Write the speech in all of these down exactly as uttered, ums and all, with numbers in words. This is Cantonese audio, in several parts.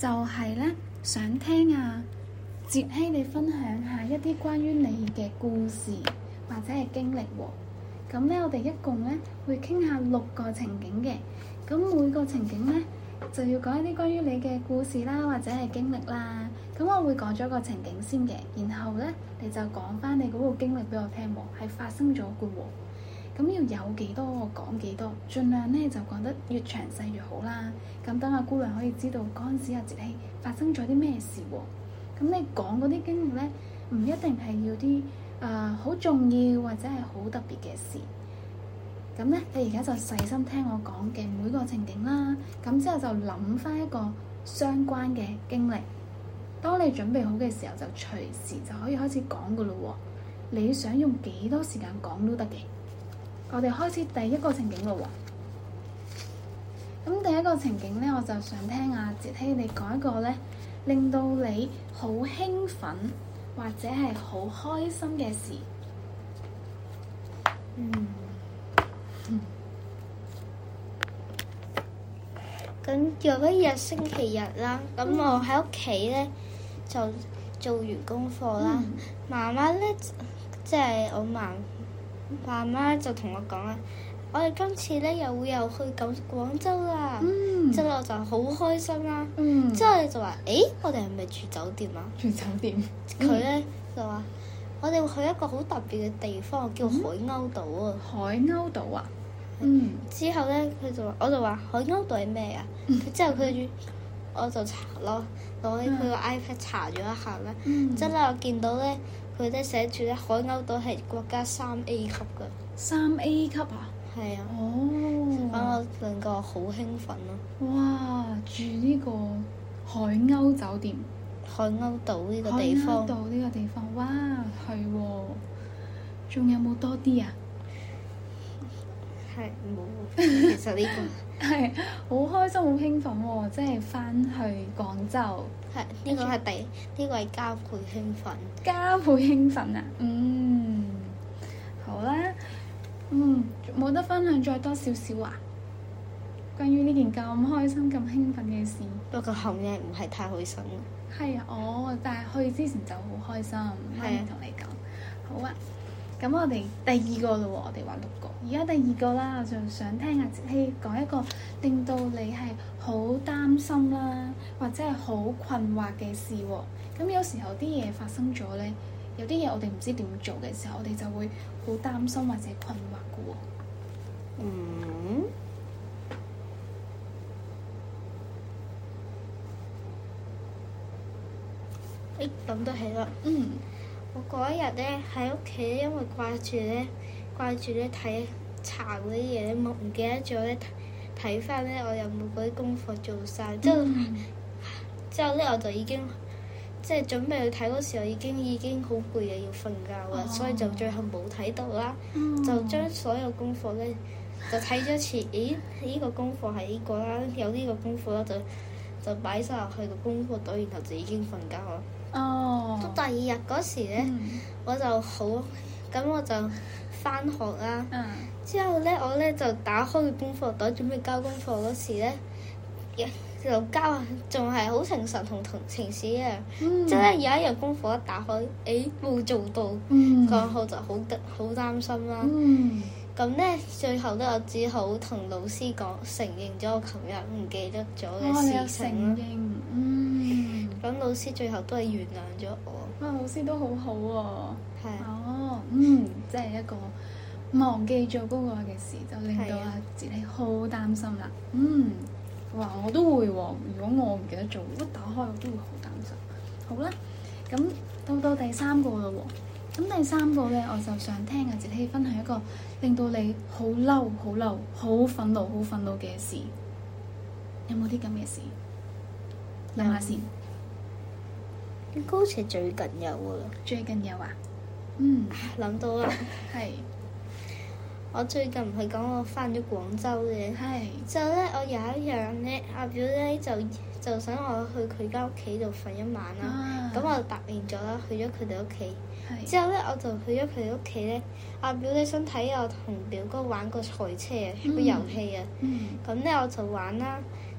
就係咧想聽啊哲希你分享下一啲關於你嘅故事或者係經歷喎。咁咧我哋一共咧會傾下六個情景嘅，咁每個情景咧就要講一啲關於你嘅故事啦，或者係經歷啦。咁我會講咗個情景先嘅，然後咧你就講翻你嗰個經歷俾我聽喎，係發生咗嘅喎。咁要有幾多我講幾多，盡量咧就講得越詳細越好啦。咁等阿姑娘可以知道嗰陣時阿哲希發生咗啲咩事喎。咁你講嗰啲經歷咧，唔一定係要啲誒好重要或者係好特別嘅事。咁咧，你而家就細心聽我講嘅每個情景啦。咁之後就諗翻一個相關嘅經歷。當你準備好嘅時候，就隨時就可以開始講噶咯喎。你想用幾多時間講都得嘅。我哋開始第一個情景咯喎。咁第一個情景咧，我就想聽阿哲希你講一個咧，令到你好興奮或者係好開心嘅事。 嗯。咁有一日星期日啦，咁我喺屋企咧就做完功課啦。 嗯、 媽媽咧即係我媽媽媽就同我講啦，我哋今次咧又會又去廣廣州啦。 嗯， 之後我就好開心啦。 嗯， 之後你就話：誒，我哋係咪住酒店啊？ 住酒店。 佢咧、嗯、就話：我哋會去一個好特別嘅地方，叫海鷗島啊。 海鷗島啊？嗯。 之後咧，佢就話：我就話海鷗島係咩啊？嗯、之後佢我就查攞攞起佢個 iPad 查咗一下咧。嗯。之後咧，我見到咧，佢咧寫住咧海鷗島係國家三 A 級嘅。 三 A 級啊？係啊。哦。 咁我兩個好興奮咯。 哇！住呢個海鷗酒店。 海鷗島呢個地方。 海鷗島呢個地方，哇，係喎。仲有冇多啲啊？ 係冇，其實呢、這個係好開心、好興奮喎！即係翻去廣州。 係呢、這個係第呢、這個係加倍興奮。 加倍興奮啊！嗯，好啦，嗯，冇得分享再多少少啊？關於呢件咁開心、咁興奮嘅事。 不過後面唔係太開心。 係啊，哦，但係去之前就好開心，可以同你講。好啊。咁我哋第二個咯喎，我哋話六個，而家第二個啦，我就想聽阿哲希講一個令到你係好擔心啦，或者係好困惑嘅事喎。咁有時候啲嘢發生咗咧，有啲嘢我哋唔知點做嘅時候，我哋就會好擔心或者困惑嘅喎。 嗯。誒，諗得起啦。嗯。我嗰一日咧喺屋企，因為掛住咧掛住咧睇查嗰啲嘢咧，冇唔記得咗咧睇翻咧，我有冇嗰啲功課做晒。之後、嗯、之後咧我就已經即係準備去睇嗰時候，已經已經好攰嘅要瞓覺啦，哦、所以就最後冇睇到啦。嗯、就將所有功課咧就睇咗一次，咦？呢、這個功課係呢個啦，有呢個功課啦，就就擺晒落去個功課袋，然後就已經瞓覺啦。哦，到第二日嗰時咧，嗯、我就好，咁我就返學啦。嗯、之後咧，我咧就打開個功課袋，準備交功課嗰時咧，就交，仲係好誠實同同情史嘅。嗯、即係咧有一樣功課一打開，誒冇做到，嗰後、嗯、就好得好擔心啦。咁咧、嗯，最後咧，我只好同老師講，承認咗我琴日唔記得咗嘅事情啦。咁老師最後都係原諒咗我。 哇！老師都好好喎。 係。 哦，嗯，即係一個忘記咗嗰個嘅事，就令到阿哲希好擔心啦。嗯，哇！我都會喎。如果我唔記得做，一打開我都會好擔心。好啦，咁到到第三個啦喎。咁第三個咧，我就想聽阿哲希分享一個令到你好嬲、好嬲、好憤怒、好憤怒嘅事。有冇啲咁嘅事？諗下先。 應該好似最近有㗎啦。 最近有啊？嗯， 諗到啦。 係。 我最近唔係講我翻咗廣州嘅。係。之後咧，我有一樣咧，阿表咧就就想我去佢間屋企度瞓一晚啦。咁、啊、我就答應咗啦，去咗佢哋屋企。係。之後咧，我就去咗佢哋屋企咧。阿表咧想睇我同表哥玩個賽車啊，個遊戲啊。嗯。咁咧我就玩啦。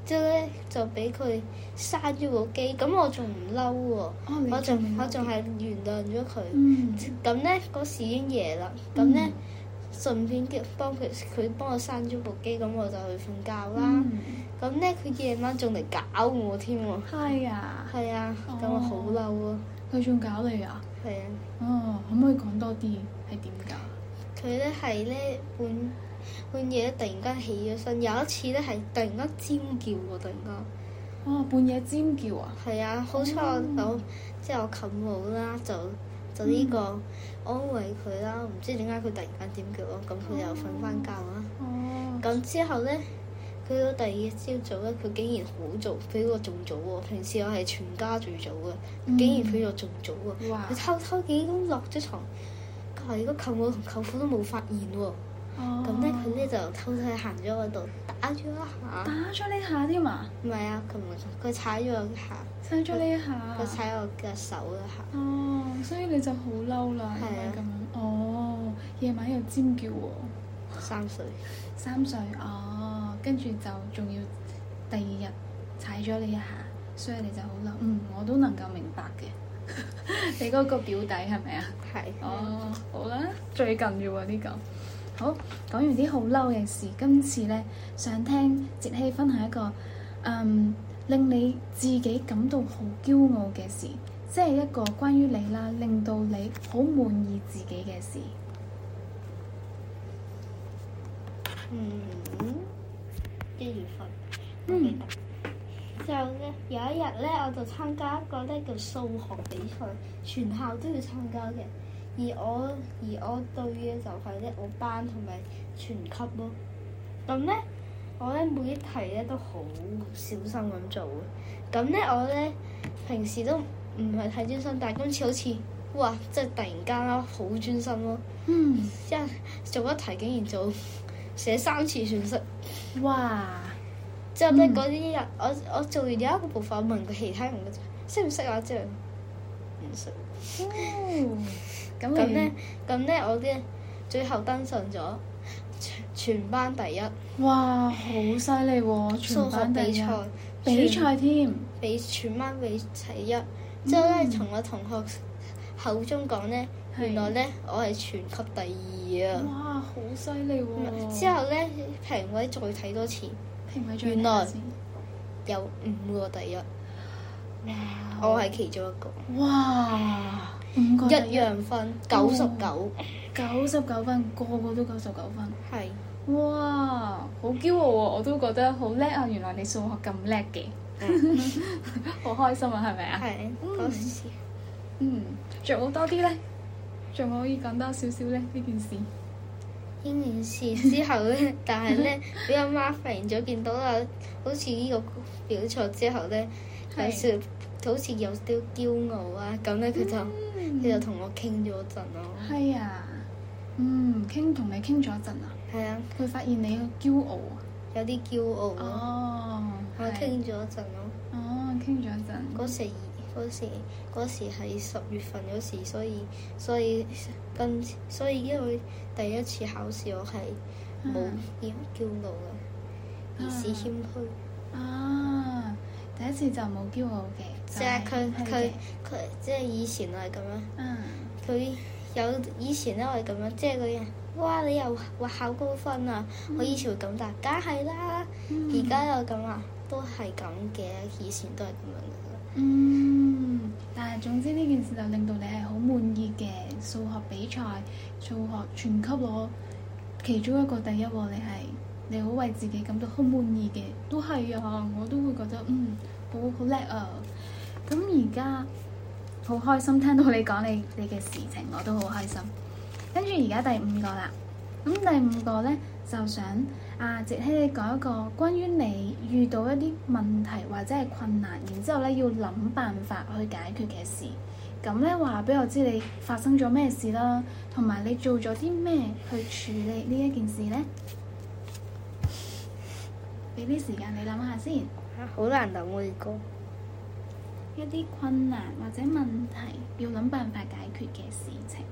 之後咧就俾佢閂咗部機，咁我仲唔嬲喎， 哦，你我仲未我仲係原諒咗佢。 嗯咁咧嗰時已經夜啦，咁咧、 嗯順便叫幫佢佢幫我閂咗部機，咁我就去瞓覺啦。 嗯， 咁咧佢夜晚仲嚟搞我添喎。 係啊， 係啊， 哦咁我好嬲啊。 佢仲搞你啊？ 係啊， 哦，可唔可以講多啲係點㗎？ 佢咧係咧半半夜咧突然間起咗身，有一次咧係突然間尖叫喎，突然間。 哦，半夜尖叫啊！ 係啊，好彩我有、 哦即係我冚帽啦，就就呢個安慰佢啦。唔知點解佢突然間點叫咯，咁佢又瞓翻覺啦。 哦， 咁之後咧，佢到第二日朝早咧，佢竟然好早，比我仲早喎。平時我係全家最早嘅， 嗯竟然比我仲早喎。 哇佢偷偷幾咁落咗床，隔離個舅母同舅父都冇發現喎。 哦， 咁咧佢咧就偷偷行咗嗰度打咗一下。 打咗呢下添啊！ 唔係啊，佢唔係佢踩咗我一下， 踩咗呢一下， 佢踩我嘅手一下。 哦，所以你就好嬲啦，因係啊為咁樣。哦，夜晚又尖叫喎， 三歲。 三歲哦，跟住就仲要第二日踩咗你一下，所以你就好嬲。嗯，我都能夠明白嘅。你嗰個表弟係咪啊？ 係。 哦，好啦，最近嘅喎呢個。好，講完啲好嬲嘅事，今次咧想聽節希分享一個嗯令你自己感到好驕傲嘅事，即係一個關於你啦，令到你好滿意自己嘅事。 嗯，一月份，我嗯記得。之後咧有一日咧，我就參加一個咧叫數學比賽，全校都要參加嘅。而我而我對嘅就係咧我班同埋全級咯。咁咧我咧每一題咧都好小心咁做嘅。咁咧我咧平時都唔係太專心，但係今次好似哇，即係突然間啦，好專心咯。 嗯， 即係做一題竟然做寫三次算式。 哇！ 之後咧嗯嗰啲人，我我做完有一個部分，我問佢其他人嘅識唔識啊？之後唔識。 哦，咁你咁咧，咁咧我咧最後登上咗全全班第一哇，好犀利喎！全數學班第一比賽， 比賽添， 比全班比第一。之後咧， 嗯從我同學口中講咧， 係原來咧我係全級第二啊！ 哇，好犀利喎！ 之後咧，評委再睇多次， 評委再原來睇下先有五個第一， 哇！ 我係其中一個。 哇，五個一第一樣分九十九， 九十九分，個個都九十九分。 係哇，好驕傲喎！我都覺得好叻啊！原來你數學咁叻嘅，好開心啊！係咪啊？ 係嗰時嗯，仲有多啲咧，仲可以講多少少咧呢件事。 呢件事之後咧，但係咧俾阿媽發現咗，見到啊，好似呢個比賽之後咧，有少好似有啲驕傲啊，咁咧佢就佢、 嗯就同我傾咗一陣咯。 係啊，嗯，傾同你傾咗一陣啊， 係啊， 佢發現你嘅驕傲啊。 有啲驕傲咯。 哦， 我傾咗一陣咯。 哦，傾咗一陣。 嗰時嗰時嗰時係十月份嗰時，所以所以跟所以因為第一次考試我係冇點驕傲嘅，而是謙虛。 啊，第一次就冇謙傲嘅， 即係佢就係佢佢即係以前我係咁樣， 嗯佢有以前咧我係咁樣，即係嗰人哇你又話考高分啊！我以前會咁答，梗係啦。而家又咁啊，都係咁嘅，以前都係咁樣嘅。 嗯，但係總之呢件事就令到你係好滿意嘅，數學比賽，數學全級攞其中一個第一喎，你係你好為自己感到好滿意嘅，都係啊，我都會覺得嗯好好叻啊！咁而家好開心聽到你講你你嘅事情，我都好開心。跟住而家第五個啦，咁第五個咧就想啊，哲希你講一個關於你遇到一啲問題或者係困難，然之後咧要諗辦法去解決嘅事。咁咧話俾我知你發生咗咩事啦，同埋你做咗啲咩去處理呢一件事咧？俾啲時間你諗下先。 好難諗喎呢個。 一啲困難或者問題要諗辦法解決嘅事情。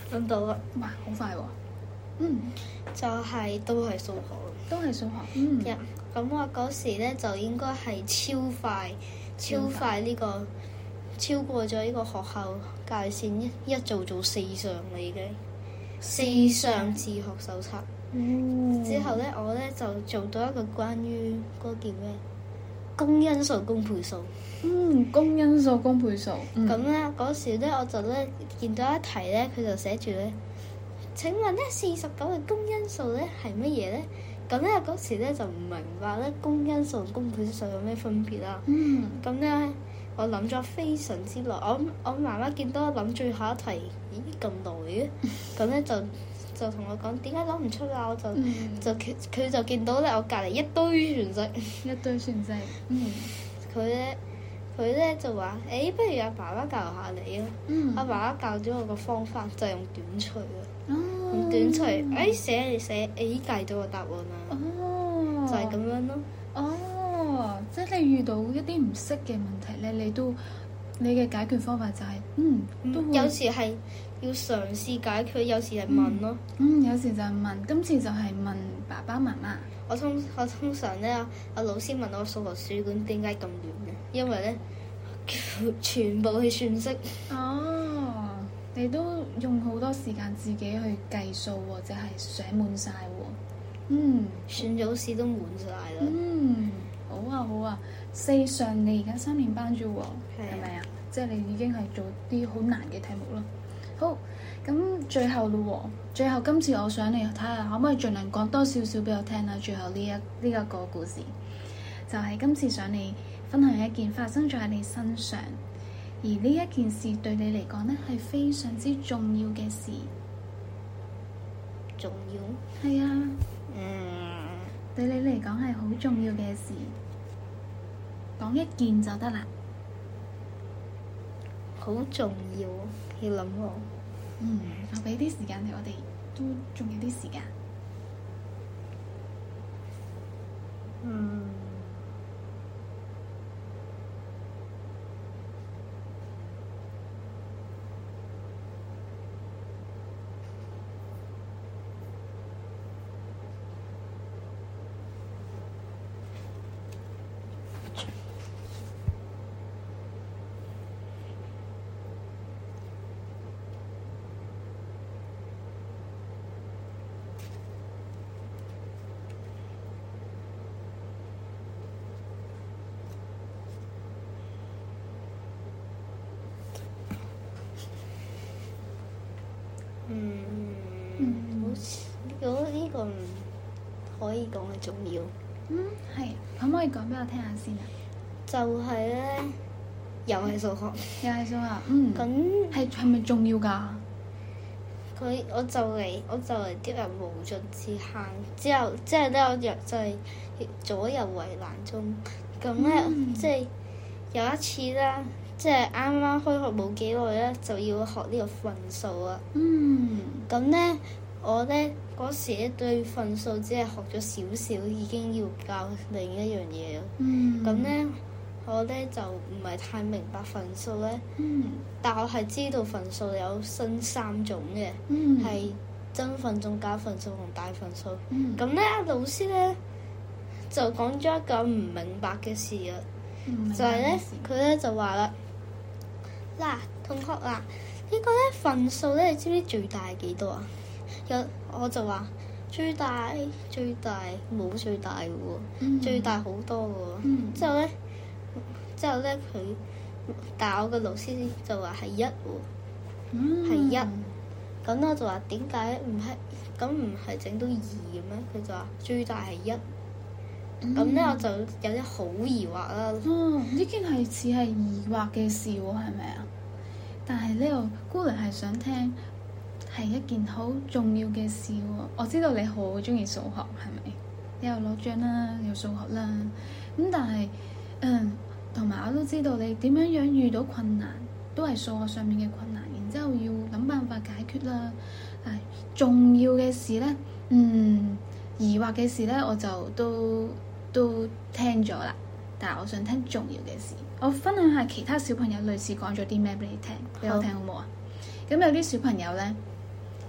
諗到啦， 哇，好快喎！嗯， 就係、都係數學。 都係數學。嗯。 一咁我嗰時咧就應該係超快，超快呢、個超過咗呢個學校界線，一一做做四上啦已經。四上自學手冊。 嗯。 之後咧，我咧就做到一個關於嗰個叫咩公因數公倍數。 嗯，公因數公倍數。 咁咧嗰時咧，我就咧見到一題咧，佢就寫住咧：請問咧四十九嘅公因數咧係乜嘢咧？咁咧嗰時咧就唔明白咧公因數同公倍數有咩分別啦。 嗯。 咁咧我諗咗非常之耐，我我媽媽見到我諗最後一題，咦咁耐嘅，咁咧就就同我講點解諗唔出啊？我就、 嗯、 就佢佢就見到咧我隔離一堆全式， 一堆全式。嗯。 佢咧佢咧就話：誒、欸，不如阿爸爸教下你啊！ 嗯。 阿爸爸教咗我個方法，就係、用短隨啊。 哦。 用短隨，誒、欸、寫嚟寫，誒計到個答案啦。 哦。 就係咁樣咯。 哦，即係你遇到一啲唔識嘅問題咧，你都你嘅解決方法就係、是、嗯，都會有時係要嘗試解決，有時係問咯。 嗯，有時就係問，今次就係問爸爸媽媽。 我通我通常咧，阿老師問我數學書本點解咁亂嘅，因為咧全部係算式。 哦，你都用好多時間自己去計數喎，就係寫滿晒喎。嗯， 算咗試都滿晒啦。 嗯，好啊好啊，四上你而家三年班啫喎，係咪啊？即係你已經係做啲好難嘅題目咯。好，咁最後咯喎，最後今次我想你睇下可唔可以盡量講多少少俾我聽啦。最後呢一呢一個故事，就係今次想你分享一件發生咗喺你身上，而呢一件事對你嚟講呢係非常之重要嘅事。 重要？ 係啊。 嗯， 對你嚟講係好重要嘅事，講一件就得啦。 好重要，要諗喎。 嗯，我俾啲時間你，我哋都仲有啲時間。 嗯。嗯， 嗯好似呢個呢個唔可以講係重要。 嗯，係，可唔可以講俾我聽下先啊？ 就係咧，又係數學， 又係數學。嗯。咁係係咪重要㗎？ 佢我就嚟我就嚟跌入無盡之坑，之後即係咧我若就係左右為難中，咁咧、嗯、即係有一次啦。即係啱啱開學冇幾耐咧，就要學呢個分數啊。嗯。咁咧，我咧嗰時咧對分數只係學咗少少，已經要教另一樣嘢啦。嗯。咁咧，我咧就唔係太明白分數咧。嗯。但我係知道分數有分三種嘅，係、嗯、真分數、假分數同大分數。嗯。咁咧，老師咧就講咗一個唔明白嘅事啊，就係咧佢咧就話啦。嗱，同學嗱，呢個咧分數咧，你知唔知最大係幾多啊？有我就話最大最大冇最大嘅喎，嗯、最大好多嘅喎。嗯、之後咧，之後咧佢，但係我個老師就話係一喎，係一。咁我就話點解唔係？咁唔係整到二嘅咩？佢就話最大係一。咁咧、嗯、我就有啲好疑惑啦。 哦，呢件係似係疑惑嘅事喎，係咪啊？但係呢個姑娘係想聽係一件好重要嘅事喎。我知道你好中意數學，係咪？你又攞獎啦，又數學啦。咁但係，嗯，同埋我都知道你點樣樣遇到困難，都係數學上面嘅困難，然之後要諗辦法解決啦。係重要嘅事咧，嗯，疑惑嘅事咧，我就都。都聽咗啦，但係我想聽重要嘅事。我分享下其他小朋友類似講咗啲咩俾你聽，俾我聽好唔好啊？咁有啲小朋友咧，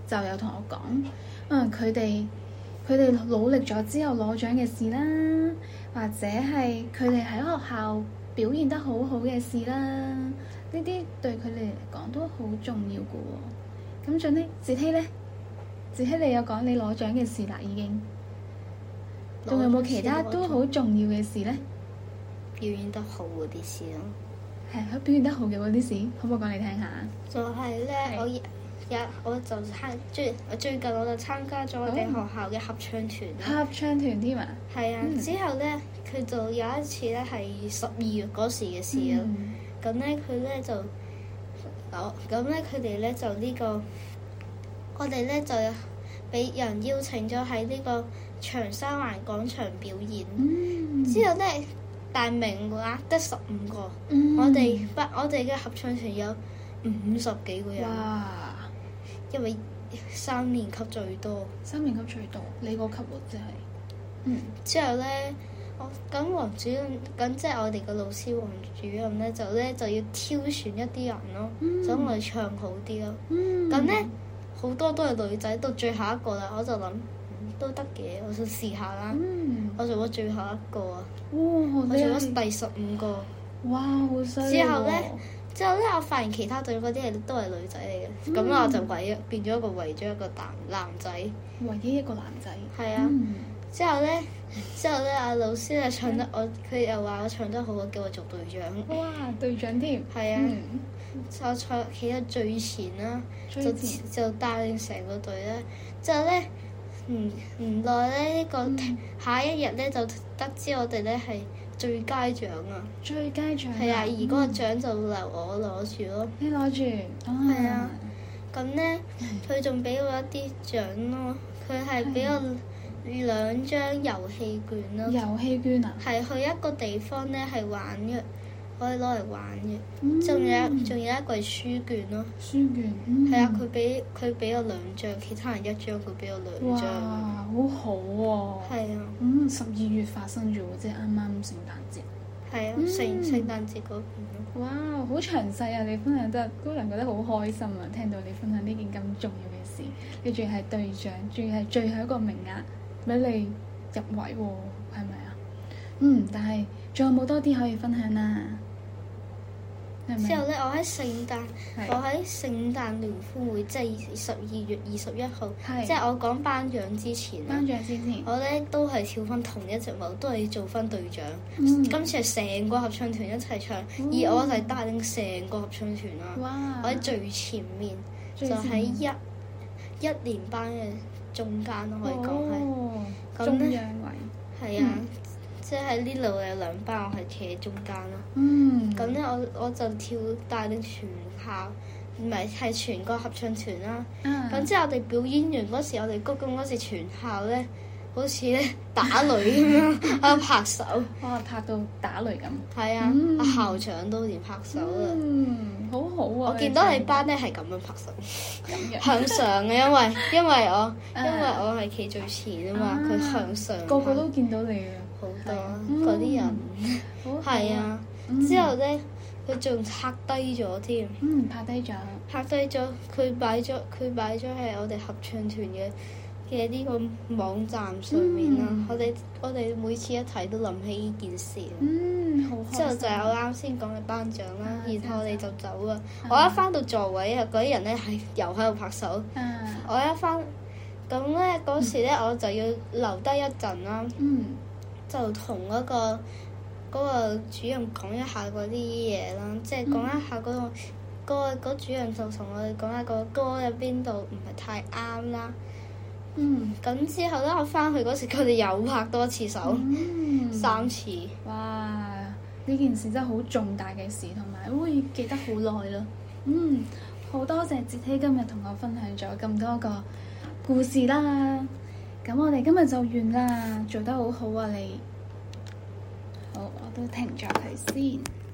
就有同我講，嗯，佢哋佢哋努力咗之後攞獎嘅事啦，或者係佢哋喺學校表現得好好嘅事啦，呢啲對佢哋嚟講都好重要嘅喎。咁最尾子希咧，子希你有講你攞獎嘅事啦，已經。仲有冇其他都好重要嘅事咧？ 表現得好嗰啲事咯。 係佢表現得好嘅嗰啲事，可唔可以講你聽下？ 就係咧，我日日我就參最最近我就參加咗我哋學校嘅合唱團。 合唱團添啊！ 係啊，嗯、之後咧佢就有一次咧係十二月嗰時嘅事啊。咁咧佢咧就，我咁咧佢哋咧就呢、呢個，我哋咧就俾人邀請咗喺呢個長沙灣廣場表演。嗯、之後咧。大名額得十五個，嗯、我哋不我哋嘅合唱團有五十幾個人，哇因為三年級最多， 三年級最多，你個級喎真係。嗯， 之後咧，我咁黃主任，咁即係我哋個老師黃主任咧，就咧就要挑選一啲人咯，嗯、想我哋唱好啲咯。咁咧好多都係女仔，到最後一個啦，我就諗。都得嘅，我想試下啦。嗯、我做咗最後一個啊！哇我做咗第十五個。哇！好犀利！之後咧，之後咧，我發現其他隊嗰啲係都係女仔嚟嘅，咁、嗯、我就為變咗一個為咗一個男男仔。唯一一個男仔。係啊！嗯、之後咧，之後咧，阿老師咧唱得我，佢又話我唱得好，叫我做隊長。哇！隊長添。係啊！嗯、我坐企喺最前啦，前就就帶領成個隊咧。之後咧。唔唔耐咧，呢、這個、嗯、下一日咧就得知我哋咧係最佳獎啊！最佳獎係啊，而嗰個獎就留我攞住咯。你攞住？係啊。咁咧，佢仲俾我一啲獎咯。佢係俾我兩張遊戲券咯。遊戲券啊？係去一個地方咧，係玩嘅。可以攞嚟玩嘅，仲、嗯、有仲有一個係書卷咯。書卷，係、嗯、啊，佢俾佢俾我兩張，其他人一張，佢俾我兩張。哇，好好喎！係啊，嗯，十二月發生咗，即係啱啱聖誕節。係啊，聖聖誕節嗰邊。哇，好詳細啊！你分享得高人覺得好開心啊！聽到你分享呢件咁重要嘅事，你仲係隊長，仲要係最後一個名額俾你入圍喎，係咪啊？嗯，但係仲有冇多啲可以分享啊？之後咧，我喺聖誕，是我喺聖誕聯歡會，即係十二月二十一號，是即係我講頒獎之前，頒獎之前，我咧都係跳翻同一隻舞，都係做翻隊長。嗯、今次係成個合唱團一齊唱，嗯、而我就係帶領成個合唱團啦。哇我喺最前面，前面就喺一一年班嘅中間咯，可以講係。哦、中央位。係啊。嗯即係呢度有兩班，我係企喺中間咯。嗯。咁咧，我我就跳帶領全校，唔係係全個合唱團啦。咁、嗯、之後我哋表演完嗰時，我哋鞠躬嗰時，全校咧好似咧打雷咁樣喺度拍手。哇！拍到打雷咁。係啊！嗯、校長都連拍手啦。嗯，好好啊！我見到你班咧係咁樣拍手，咁樣向上嘅，因為因為我因為我係企最前啊嘛，佢向上。個個都見到你啊！好多嗰啲人，係啊，之後咧佢仲拍低咗添，嗯，拍低咗，拍低咗，佢擺咗佢擺咗喺我哋合唱團嘅嘅呢個網站上面啦。我哋我哋每次一睇都諗起呢件事，嗯，好。之後就係我啱先講嘅頒獎啦，然後我哋就走啦。我一翻到座位啊，嗰啲人咧係又喺度拍手。我一翻咁咧嗰時咧，我就要留低一陣啦。嗯。就同嗰、嗰個嗰個主任講一下嗰啲嘢啦，即係講一下嗰、嗰個嗰、嗯嗰個嗰個、主任就同我哋講下個歌入邊度唔係太啱啦。嗯，咁之後咧，我翻去嗰時，佢哋又拍多次手，嗯、三次。哇！呢件事真係好重大嘅事，同埋會記得好耐咯。嗯，好多謝哲希今日同我分享咗咁多個故事啦。咁我哋今日就完啦，做得好好啊你。好，我都停咗佢先。